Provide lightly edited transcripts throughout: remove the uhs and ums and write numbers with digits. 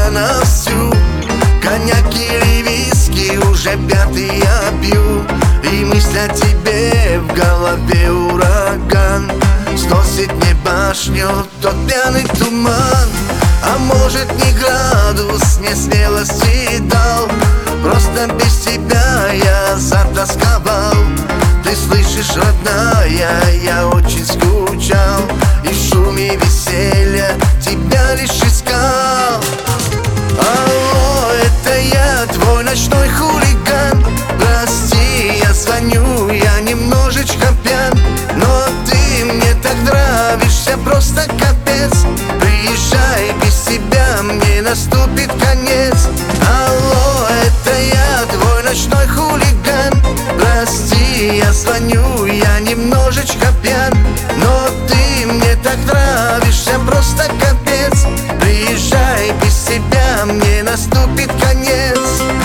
на всю. Коньяк или виски уже пятый я пью, и мысль о тебе в голове ураган. Сносит мне башню тот пьяный туман. А может, не градус мне смелости дал, просто без тебя я затасковал. Ты слышишь, родная, я очень скучал, и в шуме веселья тебя лишь искал. Алло, это я, твой ночной хулиган. Прости, я звоню, я немножечко пьян, но ты мне так нравишься, просто капец. Приезжай, без тебя мне наступит конец. Алло, это я, твой ночной хулиган. Прости, я звоню, я немножечко пьян, но ты мне так нравишься, просто капец. Приезжай, без тебя мне наступит конец.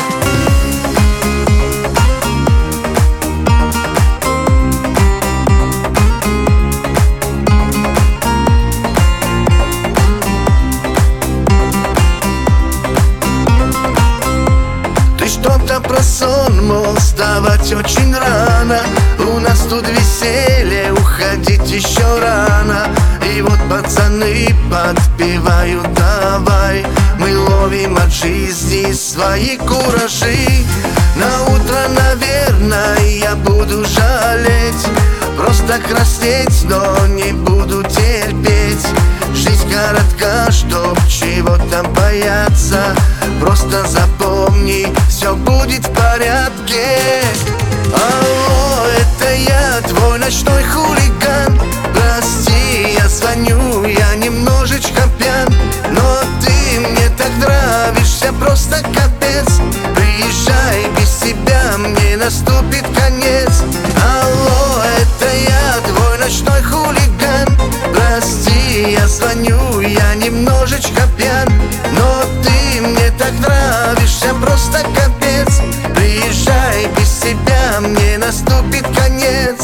Что-то про сон, мол, вставать очень рано. У нас тут веселье, уходить еще рано. И вот пацаны подпевают, давай. Мы ловим от жизни свои куражи. На утро, наверное, я буду жалеть, просто краснеть, но не буду терпеть. Жизнь коротка, чтоб чего-то бояться. Просто запомни, все будет в порядке. Алло, это я, твой ночной хулиган. Прости, я звоню, я немножечко пьян, но ты мне так нравишься, просто капец. Приезжай, без тебя мне наступит конец. Алло, это я, твой ночной хулиган. Прости, я звоню, я немножечко пьян, но ты мне так нравишься, просто капец. Приезжай, без тебя мне наступит конец.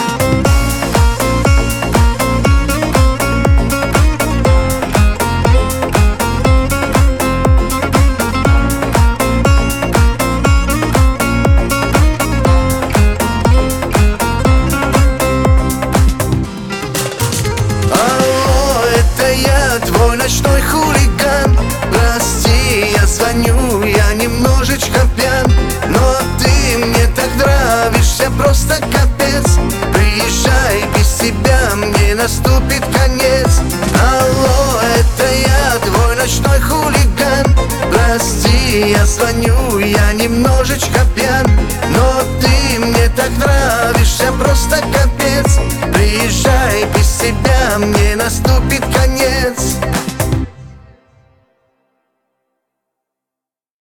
Твой ночной хулиган. Прости, я звоню, я немножечко пьян, но ты мне так нравишься, просто капец. Приезжай, без тебя мне наступит конец. Алло, это я, твой ночной хулиган. Прости, я звоню, я немножечко пьян, но ты мне так нравишься.